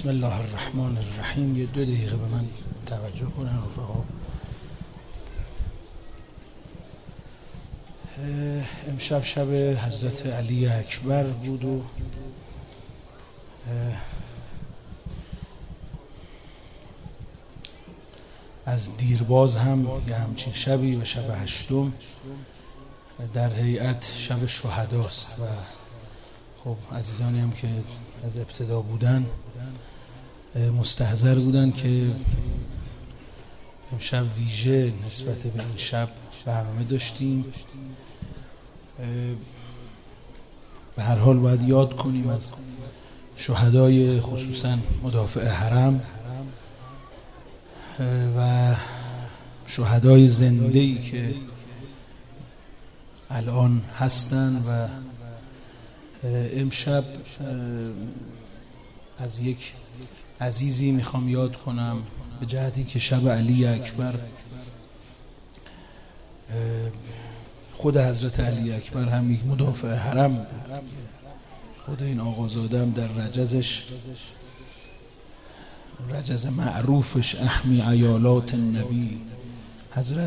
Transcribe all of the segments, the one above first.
بسم الله الرحمن الرحیم. یه 2 دقیقه به من توجه کنن رفقا. امشب شب حضرت علی اکبر بود و از دیرباز هم یه همچین شبی و شب 8 در هیئت شب شهداست و خب عزیزانی هم که از ابتدا بودن مستحضر بودن که امشب ویژه نسبت به این شب برنامه داشتیم. به هر حال باید یاد کنیم از شهدای خصوصا مدافع حرم و شهدای زنده‌ای که الان هستن و امشب از یک عزیزی میخوام یاد کنم به جهتی که شب علی اکبر خود حضرت علی اکبر هم یک مدافع حرم بود. خود این آقازاده هم در رجز معروفش احمی عیالات النبی حضرت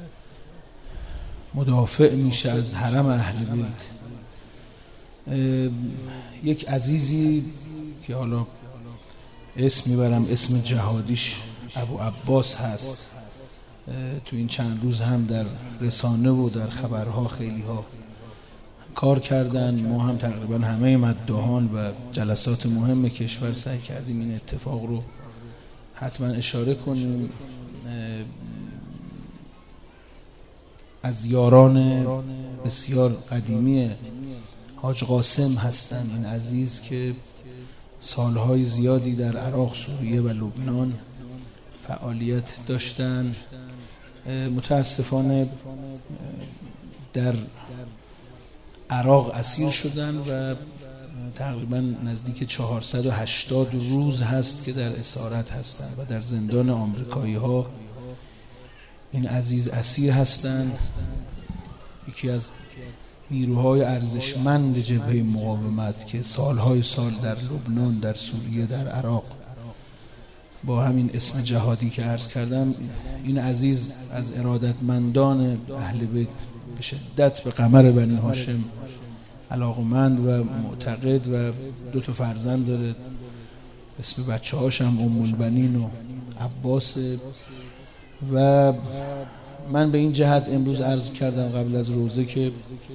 مدافع میشه از حرم اهل بیت. یک عزیزی که حالا اسم میبرم، اسم جهادیش ابو عباس هست، تو این چند روز هم در رسانه و در خبرها خیلی ها کار کردن. ما هم تقریبا همه مداحان و جلسات مهم کشور سعی کردیم این اتفاق رو حتما اشاره کنیم. از یاران بسیار قدیمی حاج قاسم هستن این عزیز که سالهای زیادی در عراق، سوریه و لبنان فعالیت داشتن. متاسفانه در عراق اسیر شدن و تقریبا نزدیک 480 روز هست که در اسارت هستن و در زندان آمریکایی ها این عزیز اسیر هستند. یکی از نیروهای ارزشمند جبهه مقاومت که سالهای سال در لبنان، در سوریه، در عراق با همین اسم جهادی که عرض کردم، این عزیز از ارادتمندان اهل بیت به شدت به قمر بنی هاشم علاقمند و معتقد و 2 فرزند داره. اسم بچه هاشم ام البنین و عباس. و من به این جهت امروز عرض کردم قبل از روزه که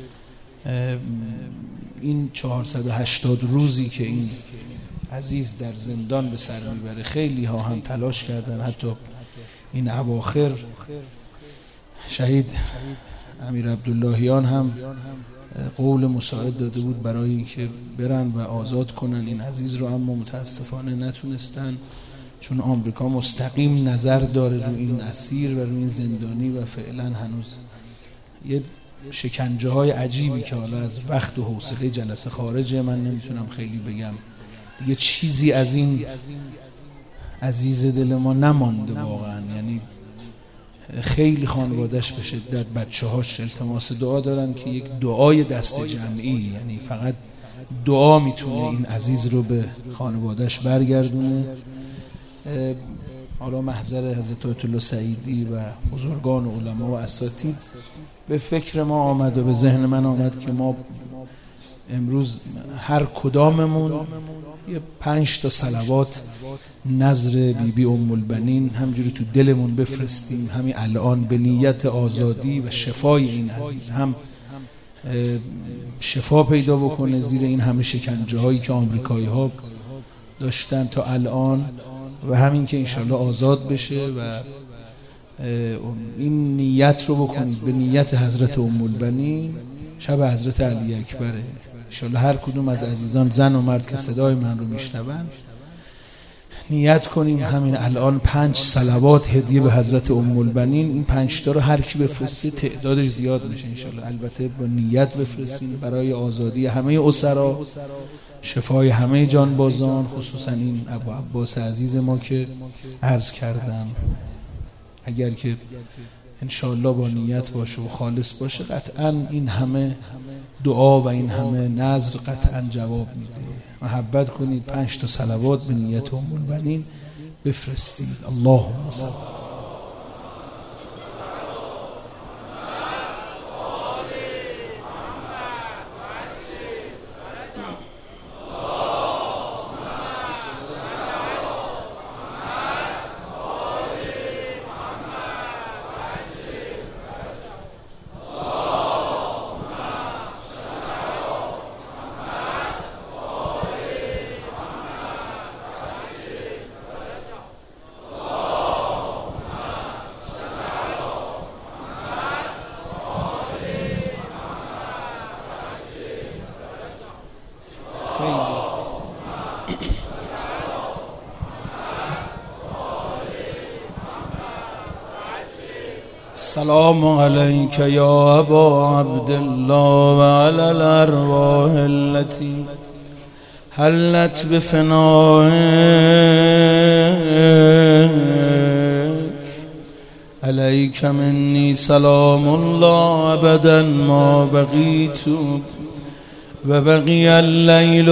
این 480 روزی که این عزیز در زندان به سر میبره خیلی ها هم تلاش کردن، حتی این اواخر شهید امیر عبداللهیان هم قول مساعد داده بود برای اینکه برن و آزاد کنن این عزیز رو، اما متاسفانه نتونستن چون آمریکا مستقیم نظر داره روی این اسیر و روی این زندانی و فعلا هنوز یه شکنجه های عجیبی که حالا از وقت و حوصله جلسه خارجه من نمیتونم خیلی بگم دیگه. چیزی از این عزیز دل ما نمانده واقعا. یعنی خیلی خانوادهش به شدت بچه هاش التماس دعا دارن که یک دعای دست جمعی، یعنی فقط دعا میتونه این عزیز رو به خانوادهش برگردونه. حالا محضر حضرت آیت الله سعیدی و بزرگان و علما و اساتید به فکر ما آمد و به ذهن من آمد که ما امروز هر کداممون یه 5 تا صلوات نذر بیبی ام البنین همجوری تو دلمون بفرستیم همین الان به نیت آزادی و شفای این عزیز، هم شفا پیدا بکنه زیر این همه شکنجه هایی که آمریکایی ها داشتن تا الان و همین که انشالله آزاد بشه و این نیت رو بکنید به نیت حضرت ام البنین شب حضرت علی اکبره. انشالله هر کدوم از عزیزان زن و مرد که صدای من رو میشنون نیت کنیم همین الان 5 صلوات هدیه به حضرت ام البنین. این 5 تا رو هر کی بفرسته تعدادش زیاد میشه انشالله. البته با نیت بفرستیم برای آزادی همه اسرا، شفای همه جانبازان، خصوصا این ابو عباس عزیز ما که عرض کردم. اگر که انشاءالله با نیت باشه و خالص باشه، قطعا این همه دعا و این همه نذر قطعا جواب میده. محبت کنید، 5 تا صلوات به نیت ام البنین بفرستید. اللهم صل. السلام عليك يا أبا عبد الله وعلى الأرواح التي حلت بفنائك. عليك مني سلام الله أبدا ما بقيت وبقي الليل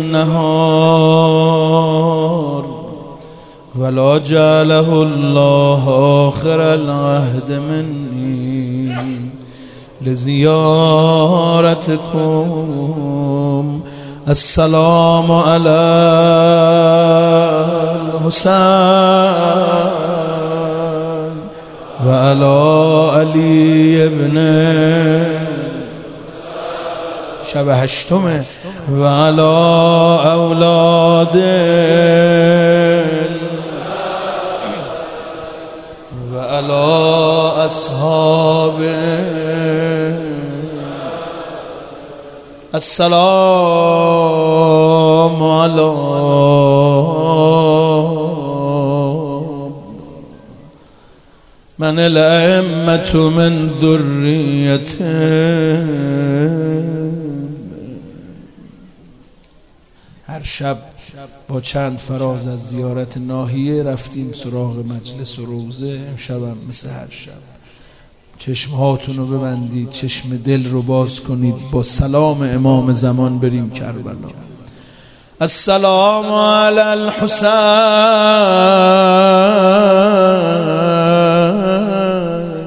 والنهار، ولا جعله الله آخر العهد مني لزيارتكم. السلام على الحسين وعلى علي ابن شب هشتمه وعلى أولاده وعلى أصحابه. السلام على من الأئمة من ذريته. هر شب با چند فراز از زیارت ناحیه رفتیم سراغ مجلس و روزه. امشبم مثل هر شب چشمهاتون رو ببندید، چشم دل رو باز کنید، با سلام امام زمان بریم کربلا. السلام علی الحسین،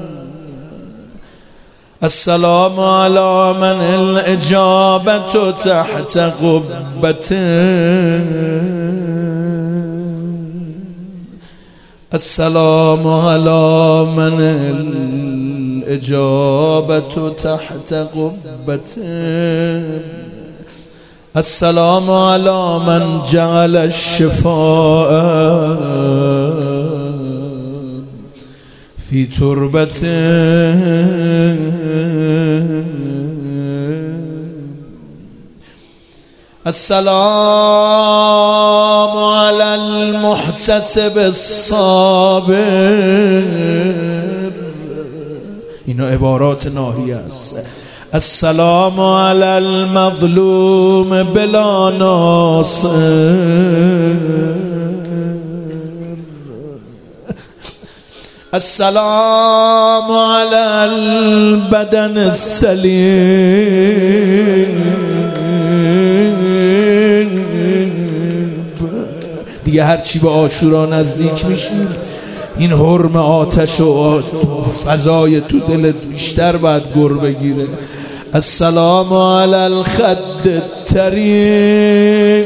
السلام علی من الاجابة تحت قبته، السلام علی من الإجابة تحت قبته، السلام على من جعل الشفاء في تربته، السلام على المحتسب الصابر. اینا عبارات ناحیه است. السلام على المظلوم بلا ناصر، السلام على البدن السليم. دیگه هرچی به عاشورا نزدیک میشیم این حرم آتش و فضای تو دلت بیشتر باید گر بگیره. السلام علی الخد الطریب،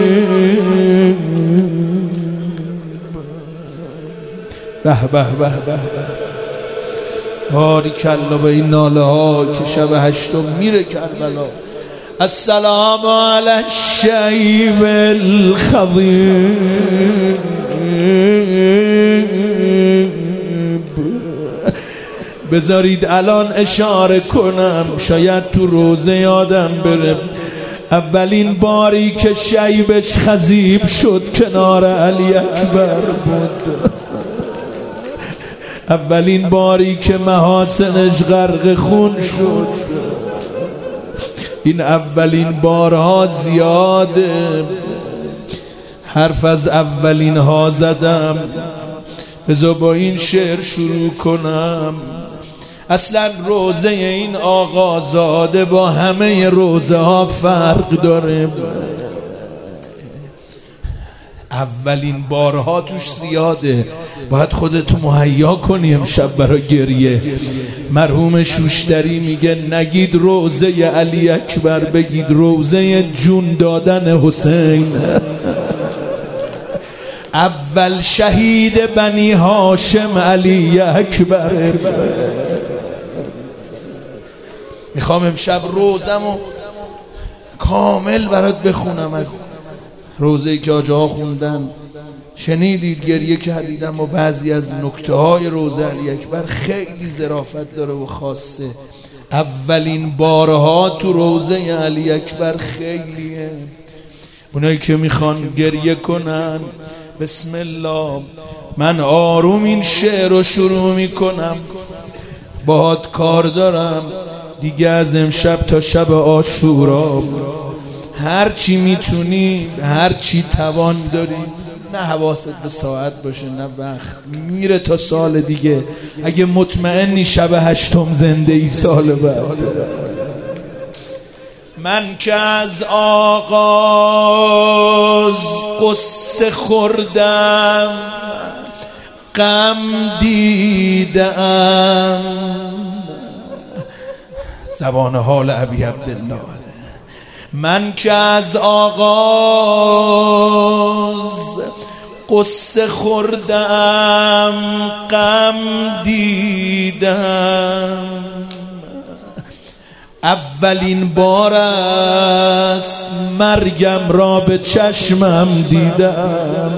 به به به به به، باریکالله به این ناله ها که شب هشتم میره کربلا. السلام علی الشیب الخضیب، بذارید الان اشاره کنم شاید تو روزه یادم بره. اولین باری که شیبش خضیب شد کنار علی اکبر بود، اولین باری که محاسنش غرق خون شد. این اولین بارها زیاده، حرف از اولین ها زدم، بذار با این شعر شروع کنم. اصلا روزه این آقازاده با همه روزه ها فرق داره. اولین بارها توش زیاده، باید خودت مهیا کنی امشب برای گریه. مرحوم شوشتری میگه نگید روزه علی اکبر، بگید روزه جون دادن حسین. اول شهید بنی هاشم علی اکبر. میخوام امشب روزمو کامل برات بخونم از روزه‌ای که آجاها خوندن. شنیدید گریه کردید، اما بعضی از نکته های روزه علی اکبر خیلی ظرافت داره و خاصه. اولین بارها تو روزه علی اکبر خیلیه. اونایی که میخوان گریه کنن بسم الله. من آروم این شعر رو شروع میکنم، باهات کار دارم دیگه از امشب تا شب عاشورا. هر چی میتونی، هر چی توان داری، نه حواست به ساعت باشه نه وقت، میره تا سال دیگه. اگه مطمئنی شب 8 زنده ای سال بعد. من که از آغاز قصه خوردم، غم دیدم. زبان حال ابی عبدالله. من که از آغاز قصه خوردم، غم دیدم. اولین بار است مرگم را به چشمم دیدم.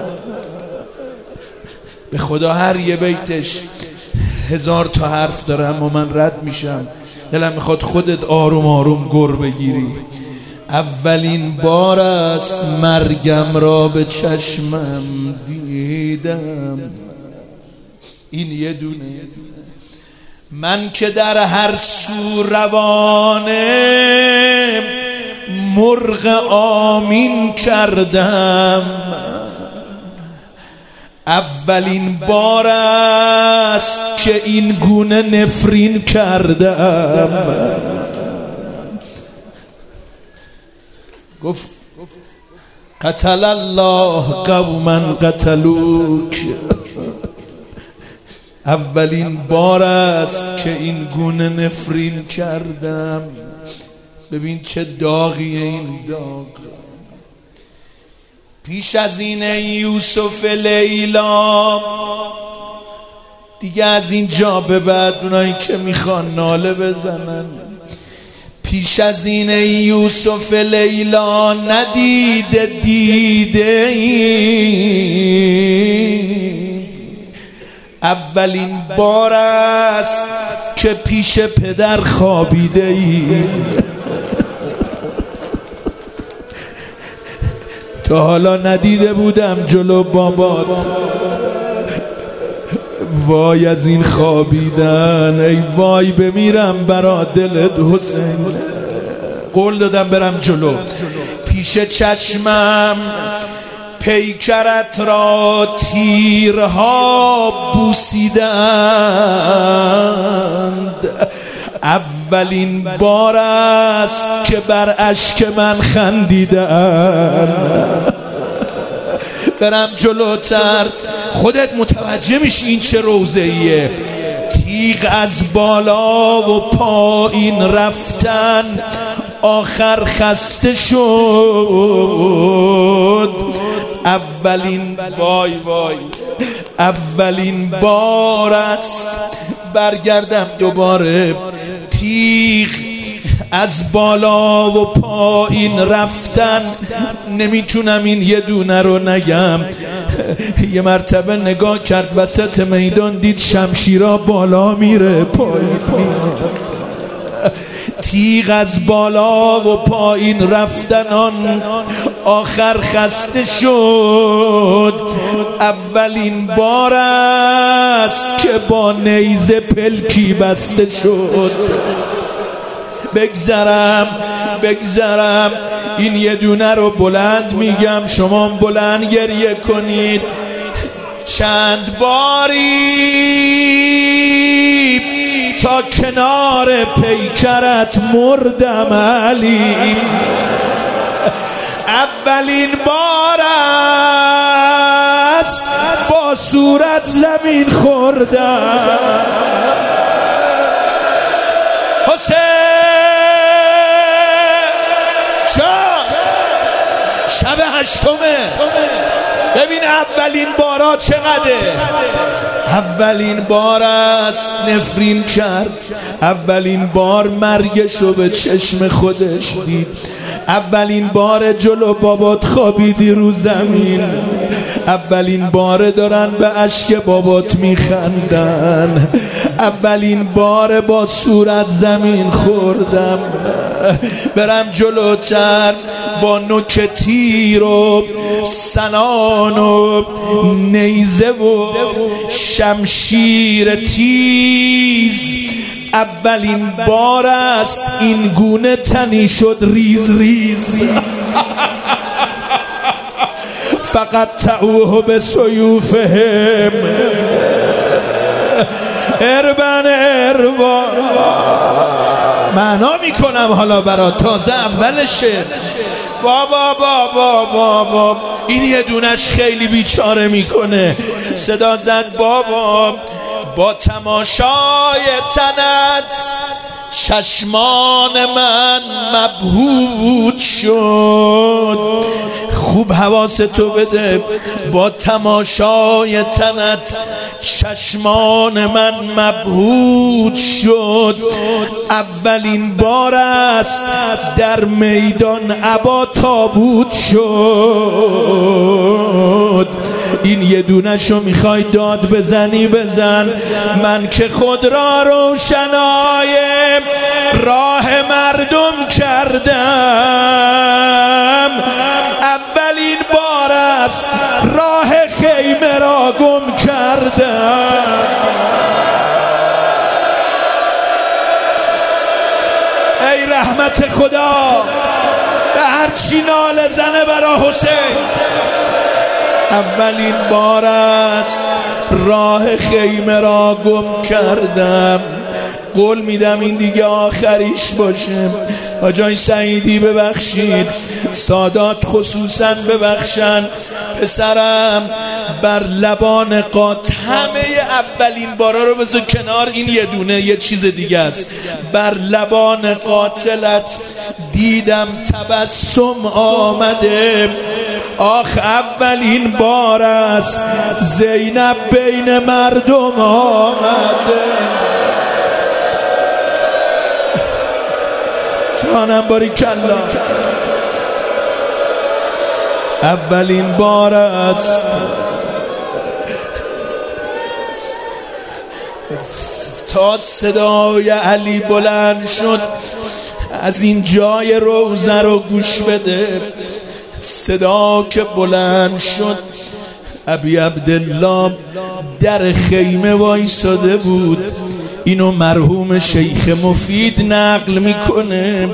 به خدا هر یه بیتش 1000 تا حرف دارم و من رد میشم. دلم میخواد خودت آروم آروم گر بگیری. اولین بار است مرگم را به چشمم دیدم. این یه دونه. من که در هر سو روانه مرغ آمین کردم. اولین بار است که این گونه نفرین کردم. گفت قتل الله قوما قتلوک. اولین بار است که این گونه نفرین کردم. ببین چه داغیه این داغ. پیش از این یوسف لیلا، دیگه از اینجا به بعد اونایی که میخوان ناله بزنن، پیش از این یوسف لیلا ندیده دیده ای. اولین بار است که پیش پدر خوابیده ای. تا حالا ندیده بودم جلو بابات. وای از این خوابیدن، ای وای بمیرم برا دلت حسین. قول دادم برم جلو. پیش چشمم پیکرت را تیرها بوسیدند. اولین بار است که بر اشک من خندیدند. برم جلوتر خودت متوجه میشی این چه روزه‌ایه. تیغ از بالا و پایین رفتن، آخر خسته شد. اولین بار است برگردم دوباره. تیغ از بالا و پایین رفتن، نمیتونم این یه دونه رو نگم. یه مرتبه نگاه کرد وسط میدان، دید شمشیرا بالا میره پایین میاد. تیغ از بالا و پایین رفتنان، آخر خسته شد. اولین بار است که با نیزه پلکی بسته شد. بگذرم این یه دونه رو بلند میگم، شما بلند گریه کنید. چند باری کنار پیکرت مردم علی، اولین بار است با صورت زمین خوردم. حسین شب هشتمه، ببین اولین بارا چقدره. اولین بار است نفرین کرد، اولین بار مرگشو به چشم خودش دید، اولین بار جلو بابات خوابیدی رو زمین، اولین بار دارن به اشک بابات میخندن، اولین بار با صورت زمین خوردم. برم جلوتر با نوک تیر و سنان و نیزه و شمشیر تیز، اولین بار است این گونه تنی شد ریز ریز. فقط تعوه به سیوفهم اربن اربا. معنا میکنم حالا برا تازه اولشه. بابا بابا بابا این یه دونش خیلی بیچاره میکنه. صدا زد بابا با تماشای تنت چشمان من مبهوت شد. خوب حواستو بده، با تماشای تنت چشمان من مبهوت شد. اولین بار است در میدان ابا تابوت شد. این یه دونه شو میخوای داد بزنی بزن، من که خود را روشنای راه مردم کردم. اولین بار است راه خیمه را گم کردم. ای رحمت خدا به هر چی ناله زنه برا حسین. اولین بار است راه خیمه را گم کردم. قول میدم این دیگه آخریش باشه. آجای سعیدی ببخشید، سادات خصوصا ببخشن. پسرم بر لبان قاتل، همه اولین بارا رو بذار کنار، این یه دونه یه چیز دیگه است. بر لبان قاتلت دیدم تبسم آمده. آخ اولین بار است زینب بین مردم آمده. جانم باریکالله. اولین بار است تا صدای علی بلند شد. از این جای روزه رو گوش بده، صدا که بلند شد ابی عبدالله در خیمه وایساده بود. اینو مرحوم شیخ مفید نقل میکنه.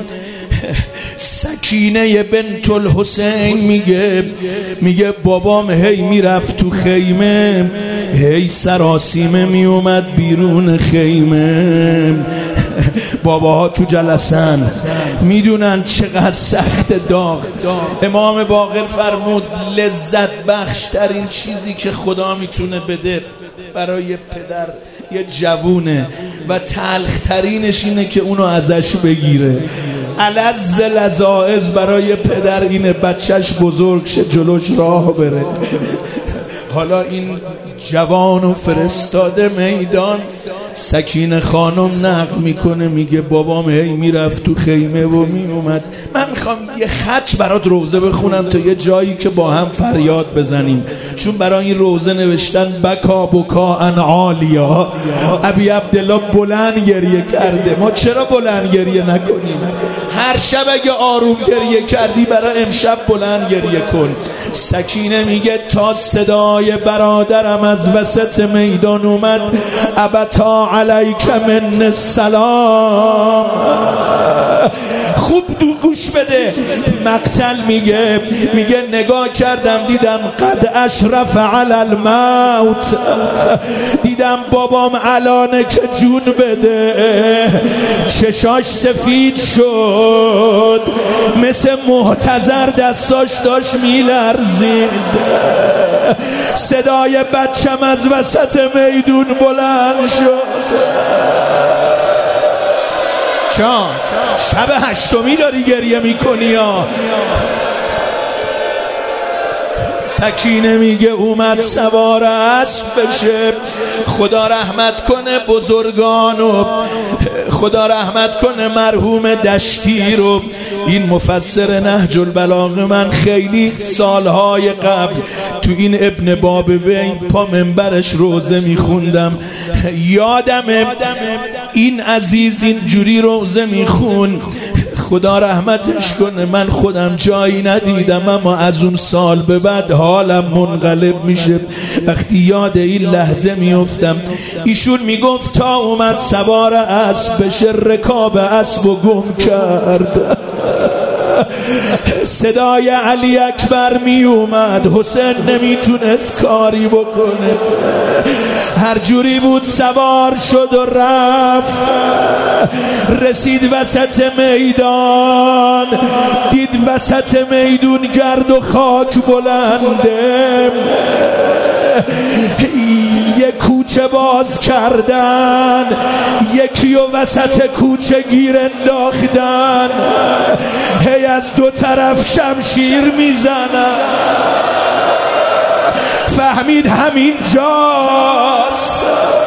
سکینه بنت الحسین میگه بابام هی میرفت تو خیمه، هی سراسیمه میومد بیرون خیمه. باباها تو جلسن میدونن چقدر سخت داغ. امام باقر فرمود لذت بخش ترین چیزی که خدا میتونه بده برای پدر یه جوونه و تلخترینش اینه که اونو ازش بگیره. الذ لذائذ برای پدر اینه بچهش بزرگ شه جلوش راه بره. حالا این جوانو فرستاده میدان. سکینه خانم نقل میکنه میگه بابام هی میرفت تو خیمه و میومد. من میخوام یه خط برات روزه بخونم تا یه جایی که با هم فریاد بزنیم، چون برای این روزه نوشتن بکا بکا ان عالیا. ابی عبدالله بلند گریه کرده. ما چرا بلند گریه نکنیم؟ هر شب اگه آروم گریه کردی برای امشب بلند گریه کن. سکینه میگه تا صدای برادرم از وسط میدان اومد ابتا علیک من السلام. خوب گوش بده مقتل میگه نگاه کردم دیدم قد اشرف علی الموت، دیدم بابام الانه که جون بده، چشاش سفید شد مثل محتضر، دستاش داشت میلرزید. صدای بچم از وسط میدون بلند شد. چون شب هشتمی داری گریه میکنی یا؟ سکینه میگه اومد سوار اسب بشه. خدا رحمت کنه بزرگانو، خدا رحمت کنه مرحوم دشتی رو. این مفسر نهج البلاغه من خیلی سالهای قبل تو این ابن بابوی پا منبرش روزه میخوندم، یادمه این عزیز اینجوری روزه میخون. خدا رحمتش کنه، من خودم جایی ندیدم اما از اون سال به بعد حالم منقلب میشه وقتی یاد این لحظه میفتم. ایشون میگفت تا اومد سوار اسب بشه رکاب اسب و گم کرد. صدای علی اکبر می اومد، حسین نمیتونست کاری بکنه، هر جوری بود سوار شد و رفت. رسید وسط میدان، دید وسط میدون گرد و خاک بلنده، یه کوچه باز کردن، یکی و وسط کوچه گیر انداختن، هی از دو طرف شمشیر میزنن. فهمید همین جاست،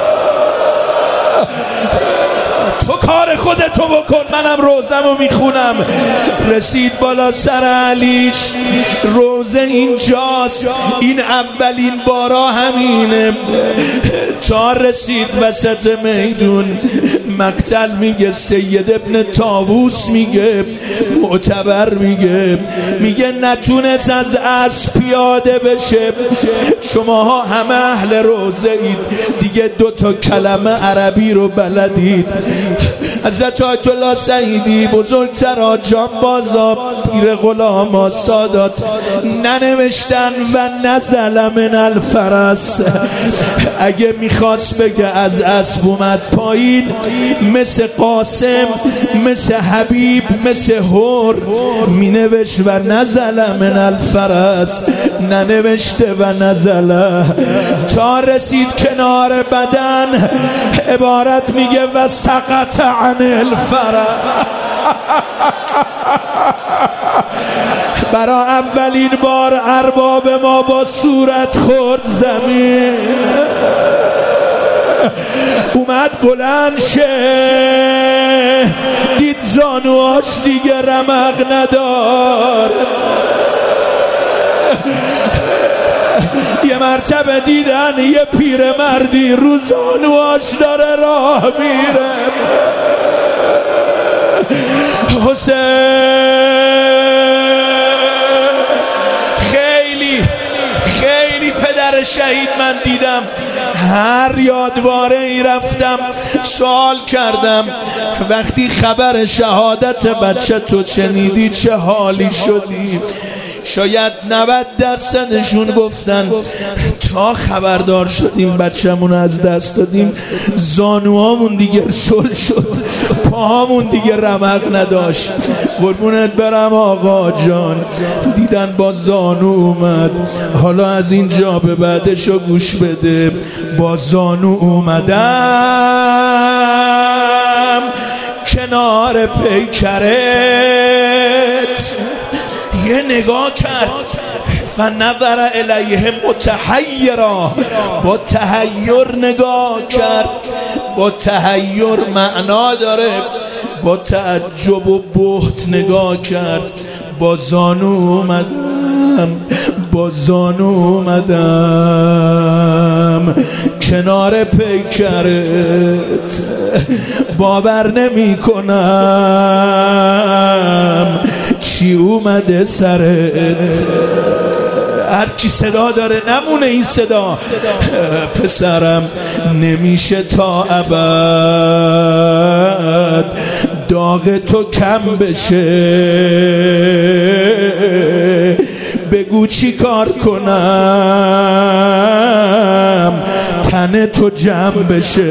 تو کار خودتو بکن منم روزمو میخونم. رسید بالا سر علیش، روزه اینجاست، این اولین بارا همینه. تا رسید وسط میدون، مقتل میگه سید ابن طاووس میگه معتبر میگه نتونست از اسب پیاده بشه. شماها همه اهل روزه اید دیگه، 2 کلمه عربی رو بلدید. حضرت آیت الله سعیدی بزرگتر جانبازا پیر غلاما سادات ننوشتن و نزل من الفرس. اگه میخواست بگه از اسب اومد پایین، مثل قاسم، مثل حبیب، مثل هور مینوشت و نزل من الفرس، ننوشته و نزل. تا رسید کنار بدن، عبارت میگه و سقط عن الفرس. برای اولین بار ارباب ما با صورت خورد زمین، اومد بلند شه، دید زانواش دیگه رمق ندار. یه مرتبه دیدن یه پیرمردی رو زانواش داره راه میره. حسین خیلی پدر شهید من دیدم، هر یادواره ای رفتم سوال کردم وقتی خبر شهادت بچه تو شنیدی چه حالی شدی؟ شاید 90%شون گفتن تا خبردار شدیم بچه‌مون از دست دادیم زانوامون دیگه شل شد، پاهامون دیگه رمق نداشت. قربونت برم آقا جان، دیدن با زانو اومد. حالا از اینجا به بعدشو گوش بده. با زانو اومدم کنار پیکرت، یه نگاه کرد، فنظر الیهم متحیرا، با تحیر نگاه کرد. با تحیر معنا داره، با تعجب و بهت نگاه کرد. با زانو اومدم کنار پیکرت، باور نمی کنم چی اومده سرت. هر کی صدا داره نمونه این صدا. پسرم نمیشه تا ابد داغ تو کم بشه، بگو چی کار کنم تن تو جمع بشه.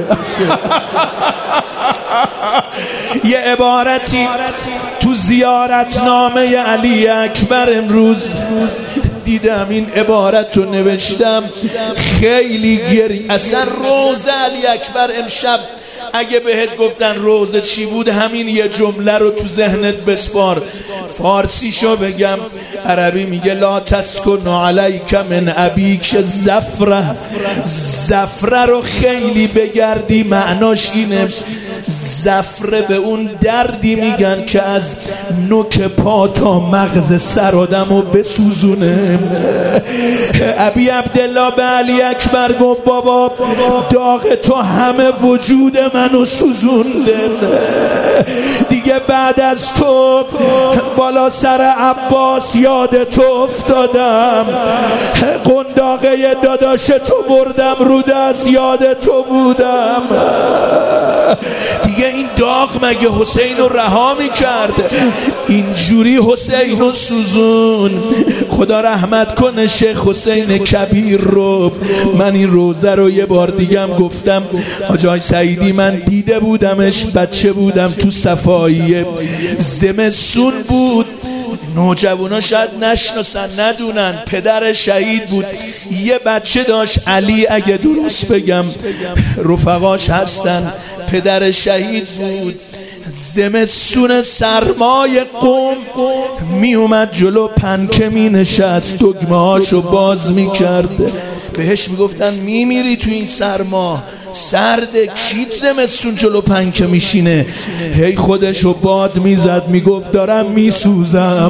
یه عبارتی تو زیارتنامه علی اکبر امروز دیدم، این عبارت رو نوشتم، خیلی اصلا روضه علی اکبر امشب اگه بهت گفتن روضه چی بود همین یه جمله رو تو ذهنت بسپار. فارسیشو بگم، عربی میگه لا تسکن علیک من ابیک زفره. زفره رو خیلی بگردی معناش اینه، زفره به اون دردی میگن که از نوک پا تا مغز سر آدمو بسوزونه. ابی عبدالله به علی اکبر گفت بابا داغ تو همه وجود منو سوزونده، دیگه بعد از تو بالا سر عباس یاد تو افتادم، قنداقه داداش تو بردم رو دست یاد تو بودم. دیگه این داغ مگه حسین رو رها میکرد؟ اینجوری حسین رو سوزون. خدا رحمت کنه شیخ حسین کبیر رو. من این روزه رو یه بار دیگم گفتم، حاج سعیدی من دیده بودمش، بچه بودم تو صفایی، زمستون بود، نوجوانا شاید نشناسن ندونن، پدر شهید بود، یه بچه داشت علی، اگه درست بگم رفقاش هستن، پدر شهید بود. زمستون سرمای قم می اومد جلو پنکه می نشست، دگمه هاشو باز می کرد، بهش می گفتن می میری تو این سرما، سرده، کیت زمستون جلو پنکه میشینه؟ هی خودشو باد میزد میگفت دارم میسوزم.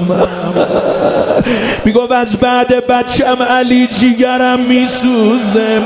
میگفت از بعد بچم علی جیگرم میسوزم.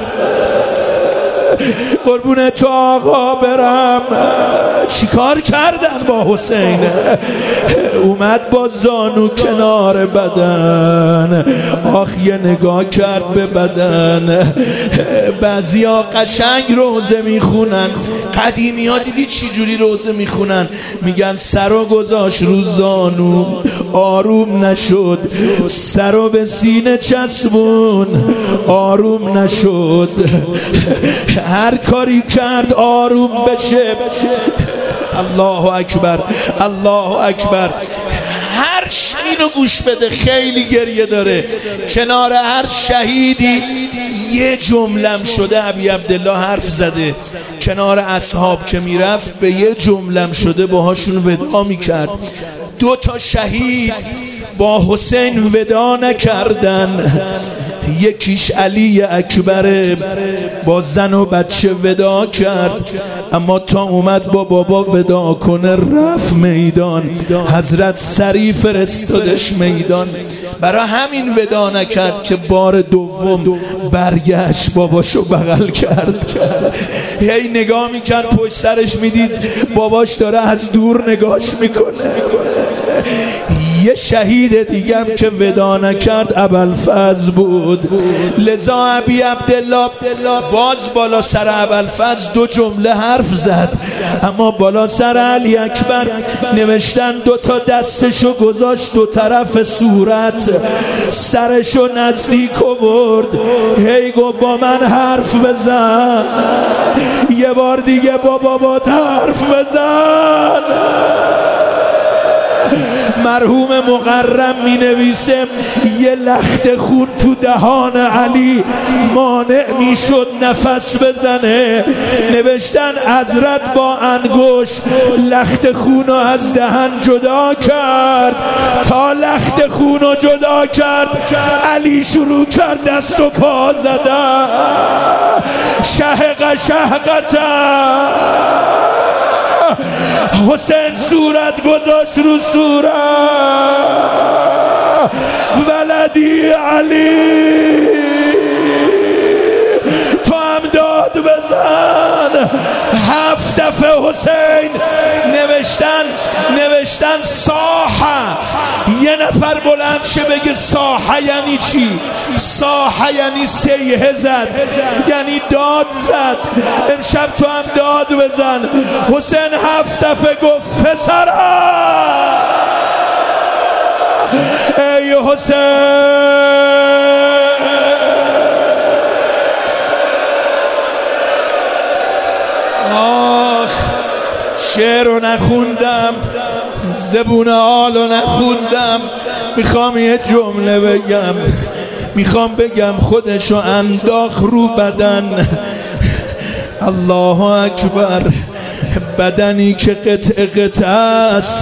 قربون تو آقا برم. چیکار کردن با حسین؟ اومد با زانو کنار بدن، آخ یه نگاه کرد به بدن. بعضیا قشنگ روزه میخونن، قدیمی ها دیدی چی جوری روزه میخونن؟ میگن سرو گذاشت رو زانو آروم نشد، سرو به سینه چسبون آروم نشد، هر کاری کرد آروم بشه. الله اکبر، الله اکبر. هر اینو گوش بده، خیلی گریه داره. کنار هر شهیدی یه جملم شده ابی عبدالله حرف زده، کنار اصحاب که میرفت به یه جملم شده باهاشون ودا میکرد. 2 شهید با حسین ودا نکردن، یکیش علی اکبر با زن و بچه ودا کرد، اما تا اومد با بابا ودا کنه رفت میدان، حضرت سری فرستادش میدان. برای همین ودا نکرد که بار دوم برگشت باباشو بغل کرد. هی نگاه میکرد پشت سرش، میدید باباش داره از دور نگاش میکنه. یه شهید دیگم که ودا نکرد ابوالفضل بود. لذا ابی عبدالله باز بالا سر ابوالفضل 2 جمله حرف زد، اما بالا سر علی اکبر نوشتن 2 دستشو گذاشت 2 طرف صورت، سرشو نزدیک آورد، هی گفت با من حرف بزن، یه بار دیگه با بابات حرف بزن. مرحوم مقرم می نویسه یه لخت خون تو دهان علی مانع می شد نفس بزنه. نوشتن حضرت با انگشت لخت خون رو از دهن جدا کرد، تا لخت خون رو جدا کرد علی شروع کرد دست و پا زدن. شهق شهقتا حسین صورت گذاشت رو صورت، ولدی علی تو هم داد بزن. 7 دفعه حسین نوشتن صاحه. یه نفر بلند شه بگه صاحه یعنی چی؟ صاحه یعنی سیحه زد، یعنی داد زد. امشب تو هم داد بزن. حسین 7 دفعه گفت پسرم ای حسین. آخ شعر رو نخوندم، زبون آلو نخوندم، میخوام یه جمله بگم. میخوام بگم خودشو انداخت رو بدن. الله اکبر. بدنی که قطعه است،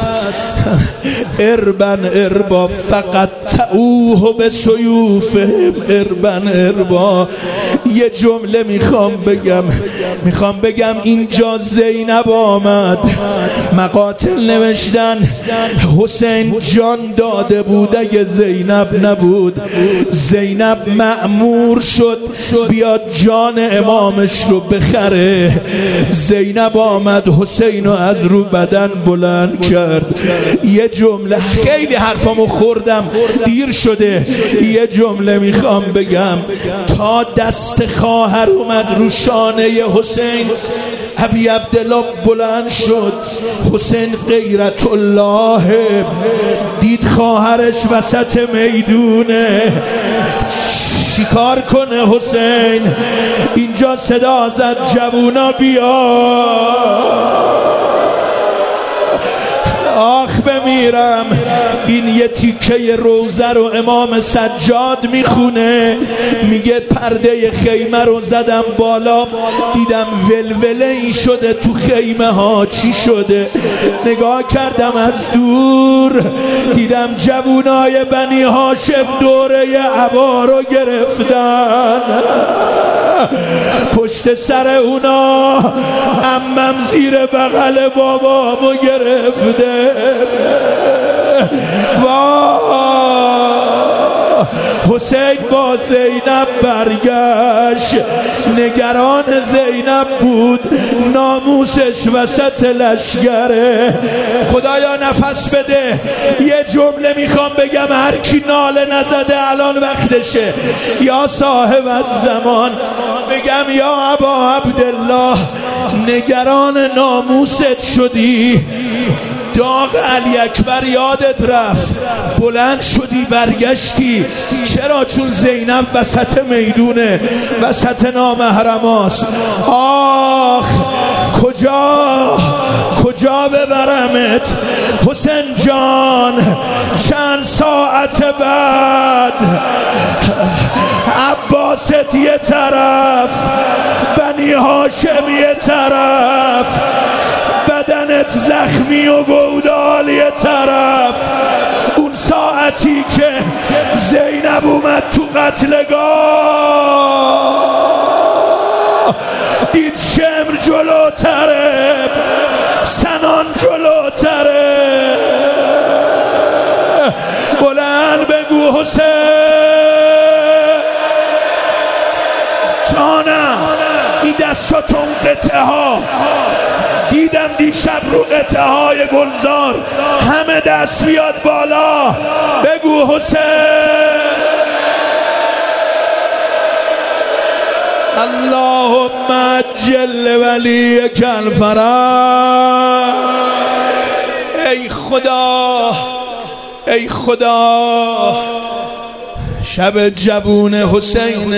اربن اربا فقط تعوه به سیوفهم اربن اربا. یه جمله میخوام بگم اینجا زینب آمد. مقاتل نوشتن حسین جان داده بود، اگه زینب نبود زینب مأمور شد بیاد جان امامش رو بخره. زینب آمد حسین رو از رو بدن بلند کرد. یه جمله، خیلی حرفامو خوردم دیر شده، یه جمله میخوام بگم. تا دست خواهر اومد رو شانه حسین، ابی عبدالله بلند شد. حسین غیرت الله دید خواهرش وسط میدونه، چیکار کنه حسین؟ اینجا صدا زد جوونا بیا. آخ بمیرم. این یه تیکه روزه رو امام سجاد میخونه، میگه پرده خیمه رو زدم بالا، دیدم ولوله ای شده تو خیمه ها. چی شده؟ نگاه کردم از دور، دیدم جوونای بنی هاشم دوره عبا رو گرفتن، پشت سر اونا عمم زیر بغل بابامو گرفته. حسین با زینب برگشت، نگران زینب بود، ناموسش وسط لشگره. خدایا نفس بده. یه جمله میخوام بگم، هر کی ناله نزده الان وقتشه. یا صاحب الزمان، بگم یا ابا عبدالله، نگران ناموست شدی، داغ علی اکبر یادت رفت، بلند شدی برگشتی. چرا؟ چون زینب وسط میدونه، وسط نامحرماست. آخ کجا ببرمت حسین جان؟ چند ساعت بعد عباست یه طرف، بنی هاشم یه طرف، بدنت زخمی و گودال یه طرف. اون ساعتی که زینب اومد تو قتلگاه، دید شمر جلوتره، سنان جلوتره. بلند بگو حسین جانم. این دستاتون قطعه ها دیدم دیشب رو قطعه های گلزار، همه دست بیاد بالا، بگو حسین. اللهم عجل ولیک الفرج. ای خدا شب جوون حسین،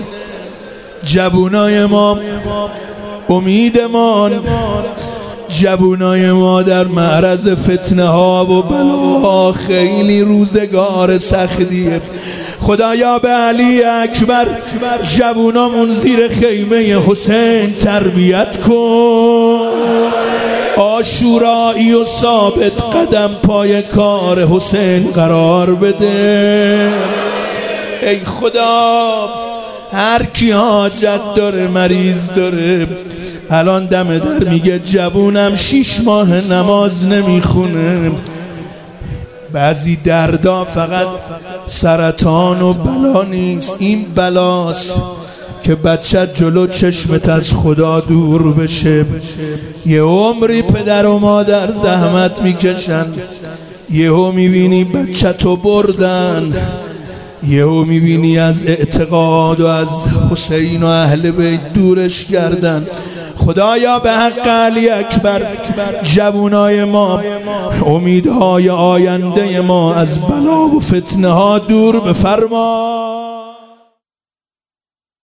جوونای ما امیدمان، جوونای ما در معرض فتنه ها و بلاها، خیلی روزگار سختیه. خدایا به علی اکبر جوونامون زیر خیمه حسین تربیت کن، عاشورایی و ثابت قدم پای کار حسین قرار بده. ای خدا هر کی حاجت داره، مریض داره، الان دم در میگه جوونم 6 ماه نماز نمیخونه، بعضی دردا فقط سرطان و بلا نیست، این بلاست که بچت جلو چشمت از خدا دور بشه. یه عمری پدر و مادر زحمت میکشن، یهو میبینی بچتو بردن، یهو میبینی از اعتقاد و از حسین و اهل بیت دورش کردن. خدایا به حق علی اکبر جوانای ما، امیدهای آینده ما از بلا و فتنه ها دور بفرما.